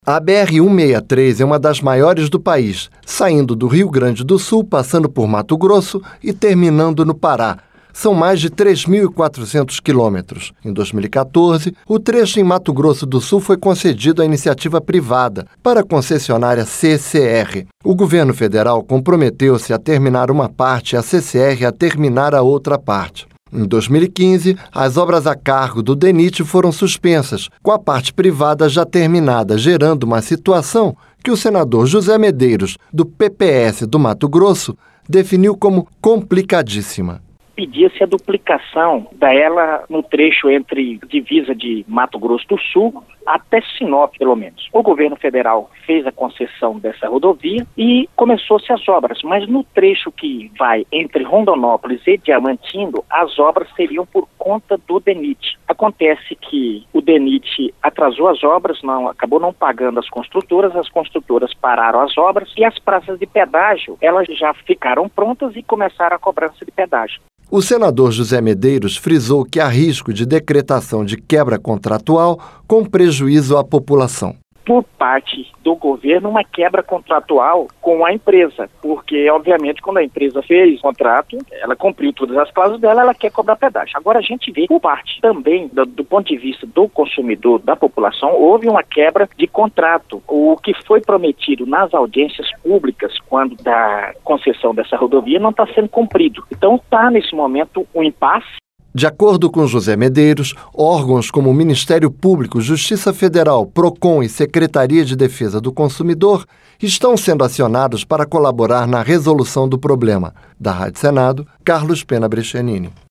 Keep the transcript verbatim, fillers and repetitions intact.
A B R cento e sessenta e três é uma das maiores do país, saindo do Rio Grande do Sul, passando por Mato Grosso e terminando no Pará. São mais de três mil e quatrocentos quilômetros. Em dois mil e quatorze, o trecho em Mato Grosso do Sul foi concedido à iniciativa privada para a concessionária C C R. O governo federal comprometeu-se a terminar uma parte e a C C R a terminar a outra parte. Em dois mil e quinze, as obras a cargo do DENIT foram suspensas, com a parte privada já terminada, gerando uma situação que o senador José Medeiros, do P P S do Mato Grosso, definiu como complicadíssima. Pedia-se a duplicação dela no trecho entre divisa de Mato Grosso do Sul até Sinop, pelo menos. O governo federal fez a concessão dessa rodovia e começou-se as obras, mas no trecho que vai entre Rondonópolis e Diamantino, as obras seriam por conta do DENIT. Acontece que o DENIT atrasou as obras, não, acabou não pagando as construtoras, as construtoras pararam as obras e as praças de pedágio, elas já ficaram prontas e começaram a cobrança de pedágio. O senador José Medeiros frisou que há risco de decretação de quebra contratual com prejuízo à população. Por parte do governo, uma quebra contratual com a empresa, porque, obviamente, quando a empresa fez o contrato, ela cumpriu todas as cláusulas dela, ela quer cobrar pedágio. Agora, a gente vê, por parte também, do, do ponto de vista do consumidor, da população, houve uma quebra de contrato. O que foi prometido nas audiências públicas, quando da concessão dessa rodovia, não está sendo cumprido. Então, está, nesse momento, um impasse. De acordo com José Medeiros, órgãos como o Ministério Público, Justiça Federal, PROCON e Secretaria de Defesa do Consumidor estão sendo acionados para colaborar na resolução do problema. Da Rádio Senado, Carlos Pena Brechenini.